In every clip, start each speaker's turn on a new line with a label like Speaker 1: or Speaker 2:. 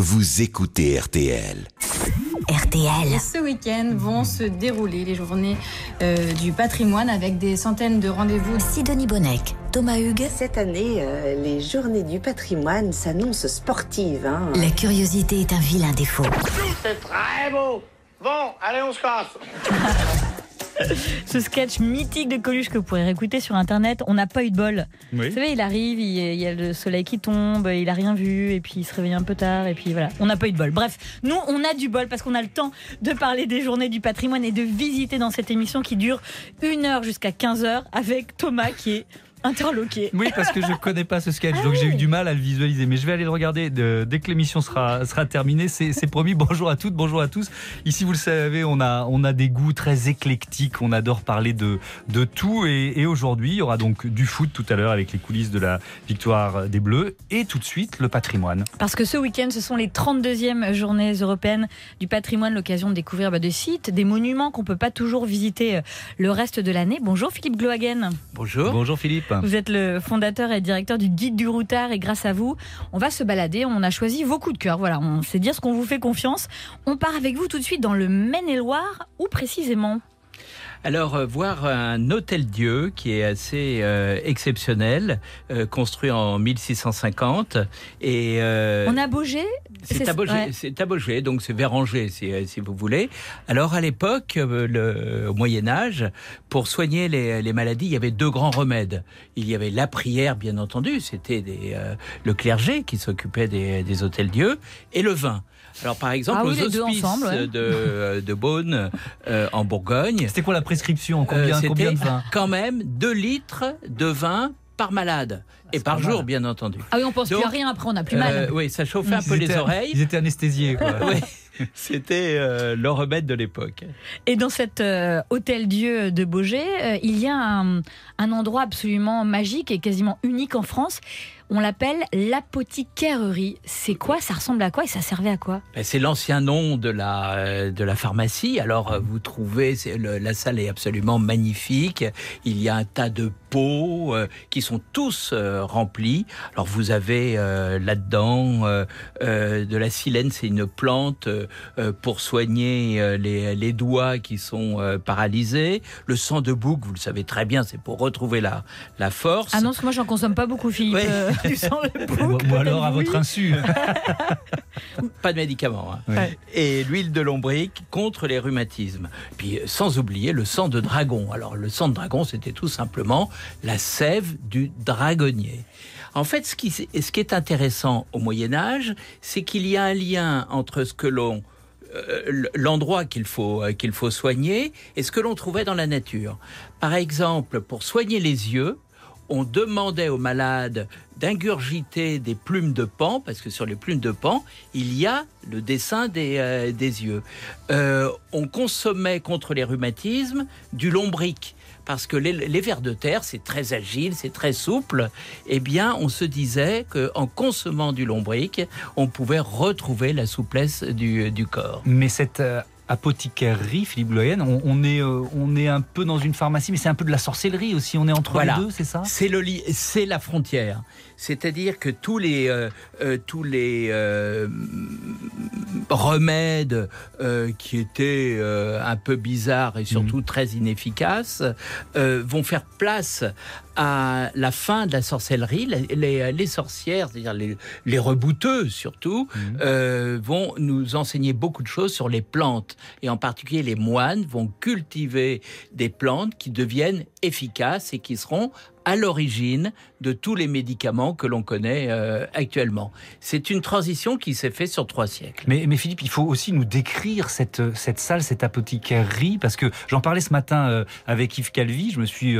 Speaker 1: vous écoutez RTL.
Speaker 2: RTL.
Speaker 3: Et ce week-end vont se dérouler les journées du patrimoine avec des centaines de rendez-vous.
Speaker 2: Sidonie Bonnec, Thomas Hugues.
Speaker 4: Cette année, les journées du patrimoine s'annoncent sportives.
Speaker 2: La curiosité est un vilain défaut.
Speaker 5: C'est très beau. Bon, allez, on se casse.
Speaker 6: Ce sketch mythique de Coluche que vous pourrez réécouter sur internet, on n'a pas eu de bol.
Speaker 7: Oui.
Speaker 6: Vous savez, il arrive, il y a le soleil qui tombe, il a rien vu, et puis il se réveille un peu tard, et puis voilà, on n'a pas eu de bol. Bref, nous, on a du bol parce qu'on a le temps de parler des journées du patrimoine et de visiter dans cette émission qui dure 1h jusqu'à 15h avec Thomas qui est interloqué.
Speaker 7: Oui, parce que je ne connais pas ce sketch, donc j'ai eu du mal à le visualiser. Mais je vais aller le regarder dès que l'émission sera terminée. C'est promis. Bonjour à toutes, bonjour à tous. Ici, vous le savez, on a des goûts très éclectiques. On adore parler de tout. Et aujourd'hui, il y aura donc du foot tout à l'heure avec les coulisses de la victoire des Bleus. Et tout de suite, le patrimoine.
Speaker 6: Parce que ce week-end, ce sont les 32e journées européennes du patrimoine, l'occasion de découvrir des sites, des monuments qu'on ne peut pas toujours visiter le reste de l'année. Bonjour Philippe Glohagen.
Speaker 7: Bonjour. Bonjour Philippe.
Speaker 6: Vous êtes le fondateur et directeur du Guide du Routard et grâce à vous, on va se balader. On a choisi vos coups de cœur. Voilà, on sait dire ce qu'on vous fait confiance. On part avec vous tout de suite dans le Maine-et-Loire. Où précisément ?
Speaker 8: Alors, voir un hôtel-dieu qui est assez exceptionnel, construit en 1650. Et,
Speaker 6: on a Baugé ?
Speaker 8: C'est à Baugé, ouais. C'est à Baugé, donc c'est vers Angers, si vous voulez. Alors, à l'époque, au Moyen-Âge, pour soigner les maladies, il y avait deux grands remèdes. Il y avait la prière, bien entendu, c'était le clergé qui s'occupait des hôtels-dieux, et le vin. Alors, par exemple, aux hospices de Beaune, en Bourgogne.
Speaker 7: C'était quoi la prescription ? Combien de vin ?
Speaker 8: Quand même 2 litres de vin par malade. Et par jour, bien entendu.
Speaker 6: Ah oui, on pense plus à rien, après on a plus mal.
Speaker 8: Oui, ça chauffait un peu les oreilles.
Speaker 7: Ils étaient anesthésiés, quoi.
Speaker 8: Oui, c'était le remède de l'époque.
Speaker 6: Et dans cet hôtel-dieu de Baugé, il y a un endroit absolument magique et quasiment unique en France. On l'appelle l'apothicairerie. C'est quoi ? Ça ressemble à quoi et ça servait à quoi ?
Speaker 8: C'est l'ancien nom de la pharmacie. Alors, vous trouvez, la salle est absolument magnifique. Il y a un tas de pots qui sont tous remplis. Alors, vous avez là-dedans de la silène, c'est une plante pour soigner les doigts qui sont paralysés. Le sang de bouc, vous le savez très bien, c'est pour retrouver la force.
Speaker 6: Ah non, parce que moi, j'en consomme pas beaucoup, Philippe.
Speaker 8: Ouais.
Speaker 6: Du sang de bouc.
Speaker 7: Ou alors à votre insu.
Speaker 8: Pas de médicaments. Hein.
Speaker 7: Ouais.
Speaker 8: Et l'huile de lombric contre les rhumatismes. Puis sans oublier le sang de dragon. Alors le sang de dragon, c'était tout simplement la sève du dragonnier. En fait, ce qui est intéressant au Moyen-Âge, c'est qu'il y a un lien entre l'endroit qu'il faut soigner et ce que l'on trouvait dans la nature. Par exemple, pour soigner les yeux, on demandait aux malades d'ingurgiter des plumes de paon, parce que sur les plumes de paon, il y a le dessin des yeux. On consommait contre les rhumatismes du lombric, parce que les vers de terre, c'est très agile, c'est très souple. Eh bien, on se disait qu'en consommant du lombric, on pouvait retrouver la souplesse du corps.
Speaker 7: Mais cette apothicaire-rie, Philippe Glohagen, on est un peu dans une pharmacie, mais c'est un peu de la sorcellerie aussi. On est entre les deux, c'est ça ?
Speaker 8: C'est la frontière. C'est-à-dire que tous les remèdes qui étaient un peu bizarres et surtout très inefficaces vont faire place à la fin de la sorcellerie. Les sorcières, c'est-à-dire les rebouteux surtout, vont nous enseigner beaucoup de choses sur les plantes. Et en particulier, les moines vont cultiver des plantes qui deviennent efficaces et qui seront à l'origine de tous les médicaments que l'on connaît actuellement. C'est une transition qui s'est faite sur 3 siècles.
Speaker 7: Mais Philippe, il faut aussi nous décrire cette salle, cette apothicaire-rie, parce que j'en parlais ce matin avec Yves Calvi, je me suis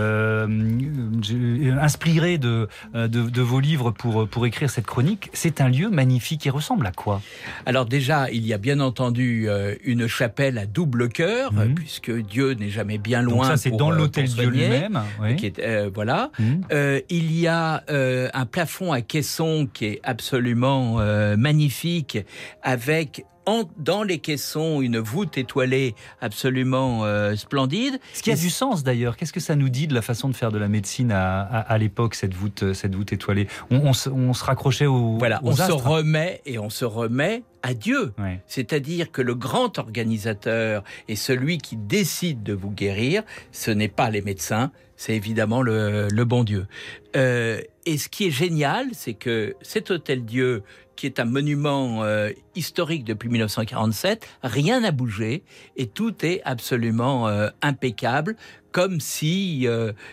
Speaker 7: inspiré de vos livres pour écrire cette chronique. C'est un lieu magnifique, il ressemble à quoi ?
Speaker 8: Alors déjà, il y a bien entendu une chapelle à double chœur, puisque Dieu n'est jamais bien loin.
Speaker 7: Donc ça, c'est dans l'hôtel-dieu lui-même. Oui.
Speaker 8: Qui est, voilà. Il y a un plafond à caisson qui est absolument magnifique, avec dans les caissons, une voûte étoilée absolument splendide.
Speaker 7: Ce qui a du sens d'ailleurs. Qu'est-ce que ça nous dit de la façon de faire de la médecine à l'époque, cette voûte étoilée? On se raccrochait aux
Speaker 8: on
Speaker 7: astres.
Speaker 8: se remet à Dieu.
Speaker 7: Ouais.
Speaker 8: C'est-à-dire que le grand organisateur et celui qui décide de vous guérir, ce n'est pas les médecins, c'est évidemment le bon Dieu. Et ce qui est génial, c'est que cet Hôtel-Dieu, qui est un monument historique depuis 1947, rien n'a bougé et tout est absolument impeccable, comme si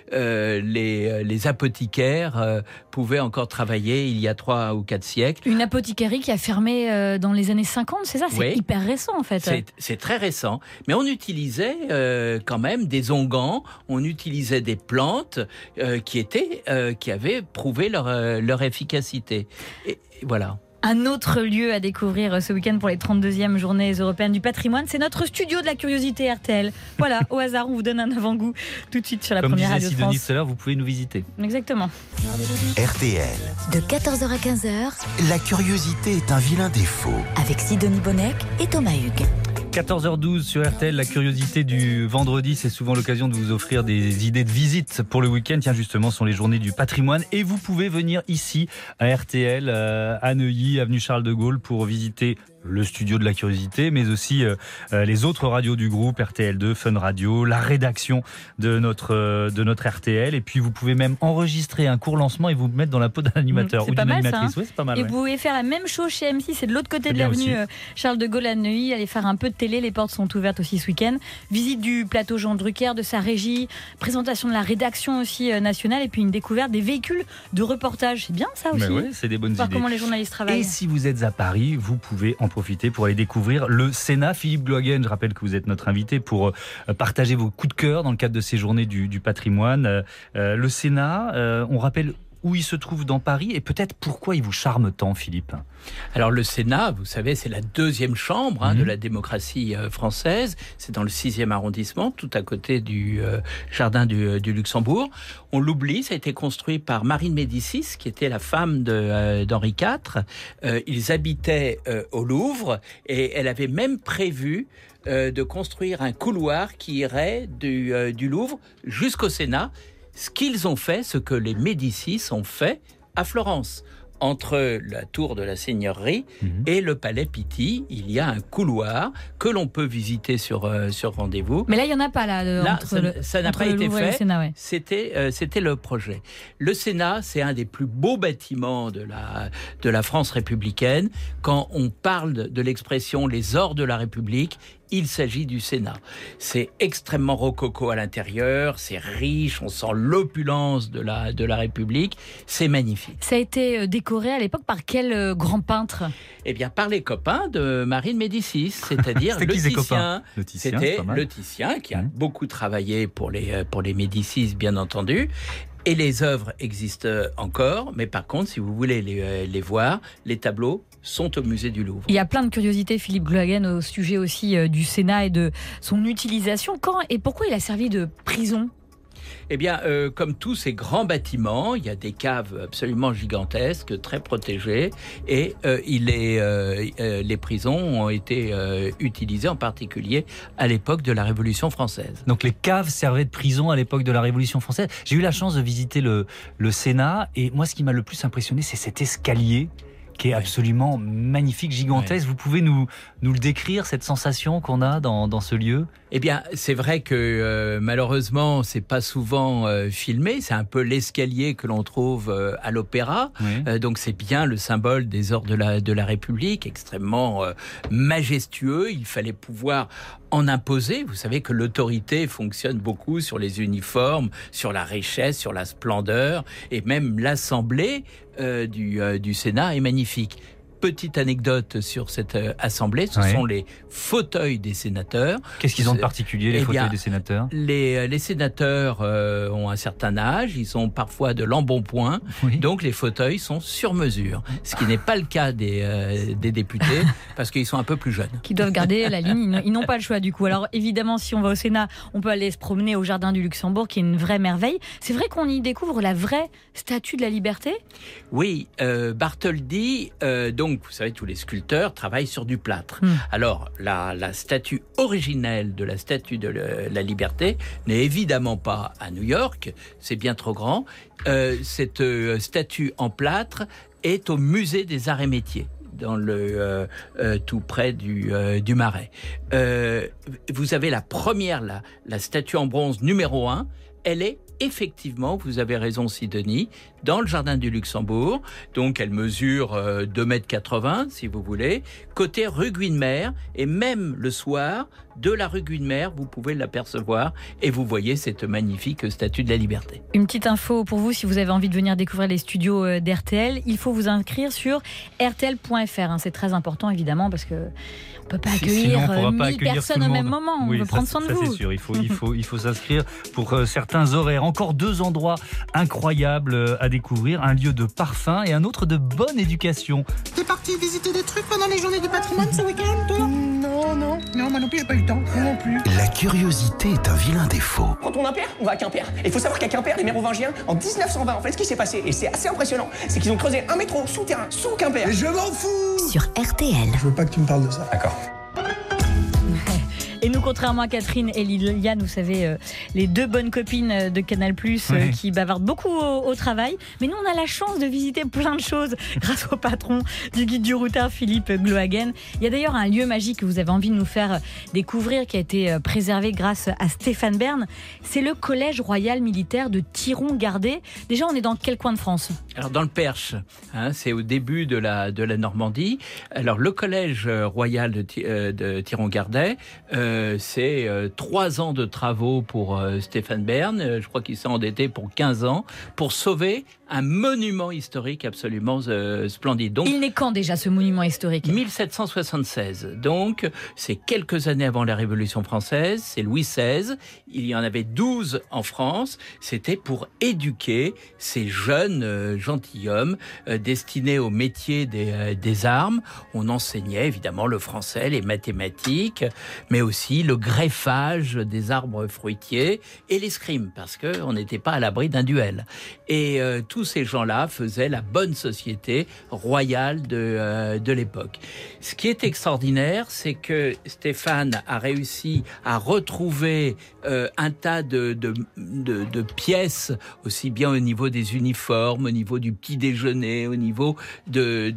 Speaker 8: les apothicaires pouvaient encore travailler il y a 3 ou 4 siècles.
Speaker 6: Une apothicarie qui a fermé dans les années 50, c'est ça? C'est hyper récent en fait.
Speaker 8: C'est très récent, mais on utilisait quand même des onguents, on utilisait des plantes qui avaient prouvé leur efficacité. Et voilà.
Speaker 6: Un autre lieu à découvrir ce week-end pour les 32e journées européennes du patrimoine, c'est notre studio de la curiosité RTL. Voilà, au hasard, on vous donne un avant-goût tout de suite sur la première radio de France.
Speaker 7: Comme disait Sidonie tout à l'heure, vous pouvez nous visiter.
Speaker 6: Exactement.
Speaker 1: RTL,
Speaker 2: De 14h à 15h,
Speaker 1: la curiosité est un vilain défaut.
Speaker 2: avec Sidonie Bonnec et Thomas Hugues.
Speaker 7: 14h12 sur RTL, la curiosité du vendredi, c'est souvent l'occasion de vous offrir des idées de visite pour le week-end. Tiens, justement, ce sont les journées du patrimoine et vous pouvez venir ici à RTL, à Neuilly, avenue Charles de Gaulle, pour visiter le studio de la curiosité, mais aussi les autres radios du groupe, RTL2, Fun Radio, la rédaction de notre RTL. Et puis, vous pouvez même enregistrer un court lancement et vous mettre dans la peau d'un animateur ou d'une animatrice. Oui, c'est pas mal.
Speaker 6: Et
Speaker 7: ouais.
Speaker 6: vous pouvez faire la même chose chez M6, c'est de l'autre côté de
Speaker 7: bien
Speaker 6: l'avenue
Speaker 7: aussi.
Speaker 6: Charles de Gaulle à Neuilly. Allez faire un peu de télé, les portes sont ouvertes aussi ce week-end. Visite du plateau Jean Drucker, de sa régie, présentation de la rédaction aussi nationale et puis une découverte des véhicules de reportage. C'est bien ça aussi.
Speaker 7: Mais ouais, c'est des bonnes
Speaker 6: Voir
Speaker 7: idées.
Speaker 6: comment les journalistes travaillent.
Speaker 7: Et si vous êtes à Paris, vous pouvez en profiter pour aller découvrir le Sénat. Philippe Glohagen, je rappelle que vous êtes notre invité pour partager vos coups de cœur dans le cadre de ces journées du patrimoine. Le Sénat, on rappelle où il se trouve dans Paris et peut-être pourquoi il vous charme tant, Philippe.
Speaker 8: Alors le Sénat, vous savez, c'est la 2e chambre de la démocratie française. C'est dans le 6e arrondissement, tout à côté du jardin du Luxembourg. On l'oublie, ça a été construit par Marie de Médicis, qui était la femme d'Henri IV. Ils habitaient au Louvre et elle avait même prévu de construire un couloir qui irait du Louvre jusqu'au Sénat. Ce qu'ils ont fait, ce que les Médicis ont fait à Florence. Entre la tour de la Seigneurie et le palais Pitti, il y a un couloir que l'on peut visiter sur rendez-vous.
Speaker 6: Mais là, il n'y en a pas là.
Speaker 8: Ça n'a pas été fait.
Speaker 6: Sénat, ouais.
Speaker 8: C'était le projet. Le Sénat, c'est un des plus beaux bâtiments de la France républicaine. Quand on parle de l'expression les ors de la République, il s'agit du Sénat. C'est extrêmement rococo à l'intérieur, c'est riche, on sent l'opulence de la République, c'est magnifique.
Speaker 6: Ça a été décoré à l'époque par quel grand peintre?
Speaker 8: Eh bien, par les copains de Marie de Médicis, c'est-à-dire le Titien. C'était le Titien qui a beaucoup travaillé pour les Médicis, bien entendu. Et les œuvres existent encore, mais par contre, si vous voulez les voir, les tableaux sont au musée du Louvre.
Speaker 6: Il y a plein de curiosités, Philippe Glohagen, au sujet aussi du Sénat et de son utilisation. Quand et pourquoi il a servi de prison ?
Speaker 8: Eh bien, comme tous ces grands bâtiments, il y a des caves absolument gigantesques, très protégées, et les prisons ont été utilisées en particulier à l'époque de la Révolution française.
Speaker 7: Donc les caves servaient de prison à l'époque de la Révolution française. J'ai eu la chance de visiter le Sénat, et moi ce qui m'a le plus impressionné, c'est cet escalier qui est absolument magnifique, gigantesque. Vous pouvez nous le décrire, cette sensation qu'on a dans ce lieu ?
Speaker 8: Eh bien, c'est vrai que malheureusement, c'est pas souvent filmé. C'est un peu l'escalier que l'on trouve à l'Opéra.
Speaker 7: Oui.
Speaker 8: Donc, c'est bien le symbole des ors de la République, extrêmement majestueux. Il fallait pouvoir en imposer. Vous savez que l'autorité fonctionne beaucoup sur les uniformes, sur la richesse, sur la splendeur, et même l'Assemblée du Sénat est magnifique. Petite anecdote sur cette assemblée, ce sont les fauteuils des sénateurs.
Speaker 7: Qu'est-ce qu'ils ont de particulier, les fauteuils des sénateurs ?
Speaker 8: Les sénateurs ont un certain âge, ils ont parfois de l'embonpoint, donc les fauteuils sont sur mesure, ce qui n'est pas le cas des députés, parce qu'ils sont un peu plus jeunes.
Speaker 6: Qui doivent garder la ligne, ils n'ont pas le choix du coup. Alors évidemment, si on va au Sénat, on peut aller se promener au Jardin du Luxembourg, qui est une vraie merveille. C'est vrai qu'on y découvre la vraie statue de la liberté ?
Speaker 8: Oui, Bartholdi, donc donc, vous savez, tous les sculpteurs travaillent sur du plâtre. Alors, la statue originelle de la Statue de la Liberté n'est évidemment pas à New York, c'est bien trop grand. Cette statue en plâtre est au musée des Arts et Métiers, dans tout près du Marais. Vous avez la première, la statue en bronze numéro 1, elle est effectivement, vous avez raison Sidonie, dans le jardin du Luxembourg. Donc elle mesure 2,80 m si vous voulez, côté rue Guynemer, et même le soir, de la rue Guynemer, vous pouvez l'apercevoir et vous voyez cette magnifique statue de la Liberté.
Speaker 6: Une petite info pour vous, si vous avez envie de venir découvrir les studios d'RTL, il faut vous inscrire sur rtl.fr. C'est très important évidemment parce que on peut pas accueillir 1000 personnes au même moment. On veut prendre soin de vous.
Speaker 7: C'est sûr, il faut s'inscrire pour certains horaires. Encore 2 endroits incroyables à découvrir, un lieu de parfum et un autre de bonne éducation.
Speaker 9: T'es parti visiter des trucs pendant les journées du patrimoine ce week-end, toi ? Non, moi non plus, j'ai pas eu le temps. Moi non plus.
Speaker 1: La curiosité est un vilain défaut.
Speaker 10: Quand on a un père, on va à Quimper. Et il faut savoir qu'à Quimper, les Mérovingiens, en 1920, en fait, ce qui s'est passé, et c'est assez impressionnant, c'est qu'ils ont creusé un métro souterrain, sous Quimper.
Speaker 9: Mais je m'en fous.
Speaker 2: Sur RTL.
Speaker 9: Je veux pas que tu me parles de ça.
Speaker 10: D'accord.
Speaker 6: Et nous, contrairement à Catherine et Liliane, vous savez, les 2 bonnes copines de Canal+, qui bavardent beaucoup au travail. Mais nous, on a la chance de visiter plein de choses grâce au patron du guide du routard, Philippe Glohagen. Il y a d'ailleurs un lieu magique que vous avez envie de nous faire découvrir, qui a été préservé grâce à Stéphane Bern. C'est le Collège Royal Militaire de Thiron-Gardais. Déjà, on est dans quel coin de France ?
Speaker 8: Alors dans le Perche, c'est au début de la Normandie. Alors le Collège Royal de Thiron-Gardais, c'est 3 ans de travaux pour Stéphane Bern. Je crois qu'il s'est endetté pour 15 ans pour sauver un monument historique absolument splendide. Donc,
Speaker 6: il naît quand déjà ce monument historique ?
Speaker 8: 1776. Donc c'est quelques années avant la Révolution française. C'est Louis XVI. Il y en avait 12 en France. C'était pour éduquer ces jeunes gentilshommes destinés au métier des armes. On enseignait évidemment le français, les mathématiques, mais aussi le greffage des arbres fruitiers et l'escrime, parce qu'on n'était pas à l'abri d'un duel. Et tous ces gens-là faisaient la bonne société royale de l'époque. Ce qui est extraordinaire, c'est que Stéphane a réussi à retrouver un tas de pièces, aussi bien au niveau des uniformes, au niveau du petit déjeuner, au niveau de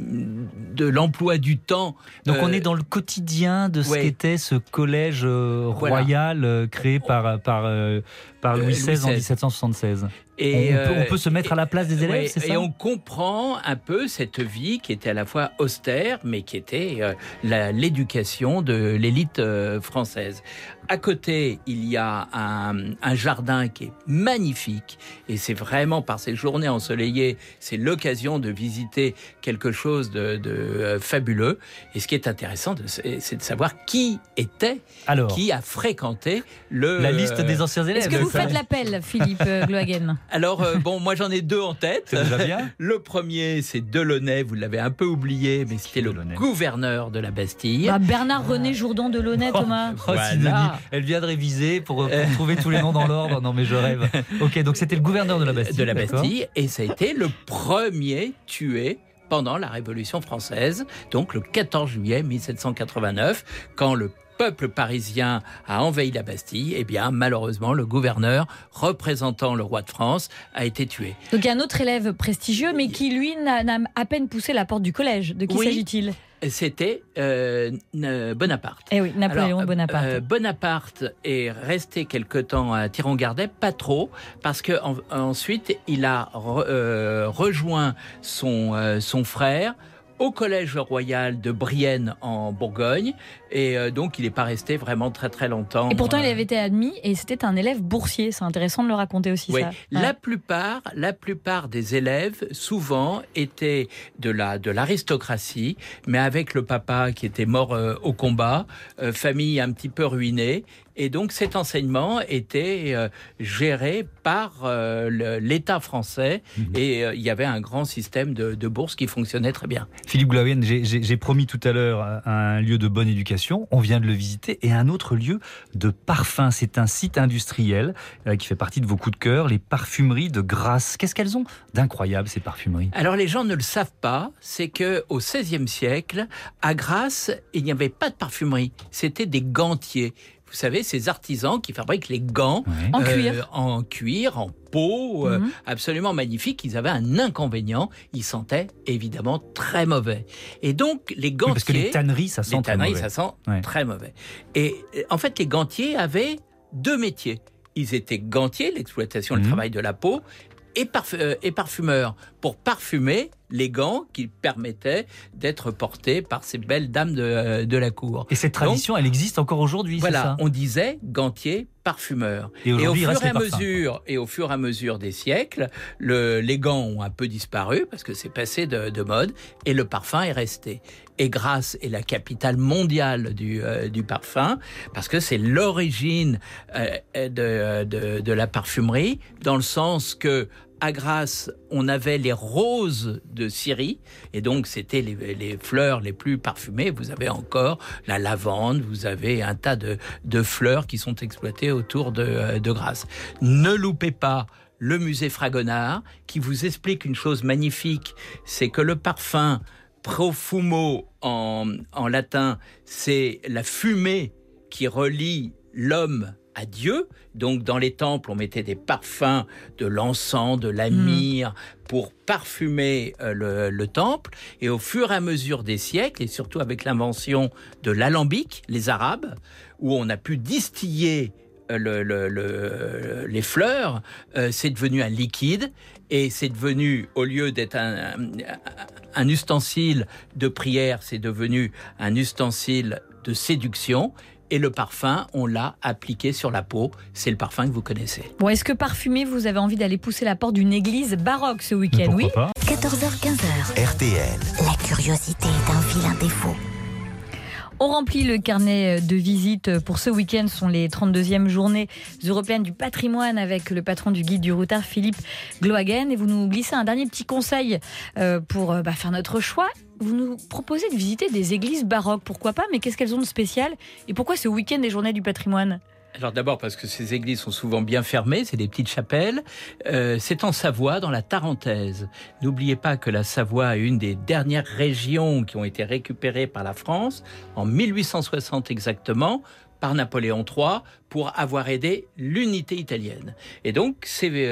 Speaker 8: l'emploi du temps.
Speaker 7: Donc on est dans le quotidien de ce qu'était ce collège royal créé par Louis XVI en 1776. Et on peut se mettre à la place des élèves, c'est ça ?
Speaker 8: Et on comprend un peu cette vie qui était à la fois austère, mais qui était l'éducation de l'élite française. À côté, il y a un jardin qui est magnifique, et c'est vraiment par ces journées ensoleillées, c'est l'occasion de visiter quelque chose de fabuleux. Et ce qui est intéressant, c'est de savoir qui a fréquenté
Speaker 7: la liste des anciens élèves.
Speaker 6: Est-ce que vous faites l'appel, Philippe Glohagen ?
Speaker 8: Alors, moi j'en ai 2 en tête.
Speaker 7: C'est déjà bien.
Speaker 8: Le premier, c'est Delaunay, vous l'avez un peu oublié, mais c'était le gouverneur de la Bastille.
Speaker 6: Bernard-René Jourdan Delaunay, Thomas.
Speaker 8: Voilà.
Speaker 7: Elle vient de réviser pour trouver tous les noms dans l'ordre. Non mais je rêve. Ok, donc c'était le gouverneur de la Bastille.
Speaker 8: De la Bastille, et ça a été le premier tué pendant la Révolution française, donc le 14 juillet 1789, quand le peuple parisien a envahi la Bastille, et bien malheureusement le gouverneur représentant le roi de France a été tué.
Speaker 6: Donc il y a un autre élève prestigieux, mais qui lui n'a à peine poussé la porte du collège. De qui s'agit-il ?
Speaker 8: C'était Bonaparte.
Speaker 6: Eh oui, Napoléon Bonaparte.
Speaker 8: Bonaparte est resté quelque temps à Thiron-Gardais, pas trop, parce que ensuite il a rejoint son frère au Collège Royal de Brienne en Bourgogne, et donc il n'est pas resté vraiment très très longtemps.
Speaker 6: Et pourtant il avait été admis, et c'était un élève boursier. C'est intéressant de le raconter aussi.
Speaker 8: Oui.
Speaker 6: Ça.
Speaker 8: La plupart des élèves souvent étaient de l'aristocratie, mais avec le papa qui était mort au combat, famille un petit peu ruinée, Et donc cet enseignement était géré par l'État français et il y avait un grand système de bourse qui fonctionnait très bien.
Speaker 7: Philippe Gloagen, j'ai promis tout à l'heure un lieu de bonne éducation, on vient de le visiter, et un autre lieu de parfum. C'est un site industriel qui fait partie de vos coups de cœur, les parfumeries de Grasse. Qu'est-ce qu'elles ont d'incroyable, ces parfumeries?
Speaker 8: Alors les gens ne le savent pas, c'est qu'au XVIe siècle, à Grasse, il n'y avait pas de parfumerie, c'était des gantiers. Vous savez, ces artisans qui fabriquent les gants en cuir, en peau, absolument magnifiques. Ils avaient un inconvénient, ils sentaient évidemment très mauvais. Et donc les gantiers...
Speaker 7: parce que les tanneries, ça sent très mauvais.
Speaker 8: Très mauvais. Et en fait, les gantiers avaient 2 métiers. Ils étaient gantiers, l'exploitation, le travail de la peau, et parfumeurs, pour parfumer les gants qui permettaient d'être portés par ces belles dames de la cour.
Speaker 7: Et cette tradition, elle existe encore aujourd'hui,
Speaker 8: voilà,
Speaker 7: c'est ça?
Speaker 8: On disait gantier, parfumeur.
Speaker 7: Et au fur
Speaker 8: et à mesure des siècles, les gants ont un peu disparu parce que c'est passé de mode et le parfum est resté. Et Grasse est la capitale mondiale du parfum parce que c'est l'origine de la parfumerie, dans le sens que à Grasse, on avait les roses de Syrie, et donc c'était les fleurs les plus parfumées. Vous avez encore la lavande, vous avez un tas de fleurs qui sont exploitées autour de Grasse. Ne loupez pas le musée Fragonard, qui vous explique une chose magnifique, c'est que le parfum profumo en latin, c'est la fumée qui relie l'homme à Dieu. Donc dans les temples, on mettait des parfums, de l'encens, de la myrrhe, pour parfumer le temple. Et au fur et à mesure des siècles, et surtout avec l'invention de l'alambic, les Arabes, où on a pu distiller les fleurs, c'est devenu un liquide, et c'est devenu, au lieu d'être un ustensile de prière, c'est devenu un ustensile de séduction. Et le parfum, on l'a appliqué sur la peau. C'est le parfum que vous connaissez.
Speaker 6: Bon, est-ce que parfumé, vous avez envie d'aller pousser la porte d'une église baroque ce week-end? Oui.
Speaker 7: Pas.
Speaker 2: 14h-15h.
Speaker 1: RTL.
Speaker 2: La curiosité est un vilain défaut.
Speaker 6: On remplit le carnet de visites pour ce week-end. Ce sont les 32e journées européennes du patrimoine avec le patron du guide du routard, Philippe Gloagen. Et vous nous glissez un dernier petit conseil pour faire notre choix. Vous nous proposez de visiter des églises baroques. Pourquoi pas? Mais qu'est-ce qu'elles ont de spécial? Et pourquoi ce week-end des journées du patrimoine?
Speaker 8: Alors d'abord parce que ces églises sont souvent bien fermées, c'est des petites chapelles. C'est en Savoie, dans la Tarentaise. N'oubliez pas que la Savoie est une des dernières régions qui ont été récupérées par la France, en 1860 exactement, par Napoléon III, pour avoir aidé l'unité italienne. Et donc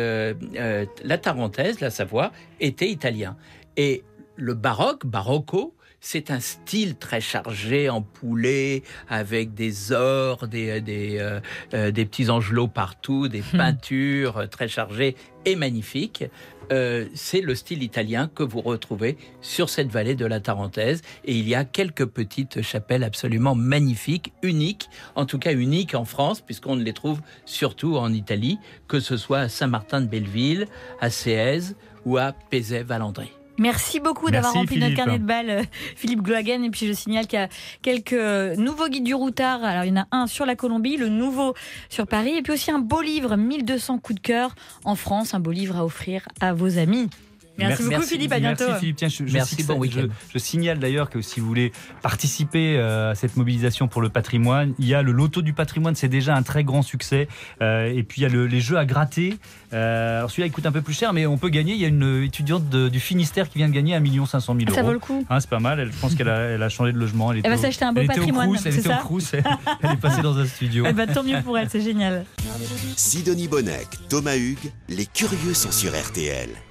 Speaker 8: la Tarentaise, la Savoie, était italien. Et le baroque, barocco, c'est un style très chargé, ampoulé, avec des ors, des petits angelots partout, des peintures très chargées et magnifiques. C'est le style italien que vous retrouvez sur cette vallée de la Tarentaise. Et il y a quelques petites chapelles absolument magnifiques, uniques, en tout cas uniques en France, puisqu'on les trouve surtout en Italie, que ce soit à Saint-Martin-de-Belleville, à Séez ou à Pézet-Valandré.
Speaker 6: Merci beaucoup d'avoir rempli notre carnet de balles, Philippe Gloagen. Et puis je signale qu'il y a quelques nouveaux guides du routard. Alors il y en a un sur la Colombie, le nouveau sur Paris. Et puis aussi un beau livre, 1200 coups de cœur en France. Un beau livre à offrir à vos amis. Merci beaucoup Philippe, à bientôt.
Speaker 7: Merci Philippe. Tiens, je signale d'ailleurs que si vous voulez participer à cette mobilisation pour le patrimoine, il y a le loto du patrimoine, c'est déjà un très grand succès. Et puis il y a les jeux à gratter. Alors celui-là il coûte un peu plus cher, mais on peut gagner. Il y a une étudiante du Finistère qui vient de gagner 1 500 000 €.
Speaker 6: Ça vaut le coup.
Speaker 7: C'est pas mal. Je pense qu'elle a changé de logement. Elle
Speaker 6: va s'acheter un beau patrimoine.
Speaker 7: Elle était au Crous. Elle est passée dans un studio.
Speaker 6: Tant mieux pour elle, c'est génial.
Speaker 1: Sidonie Bonnec, Thomas Hugues, les curieux sont sur RTL.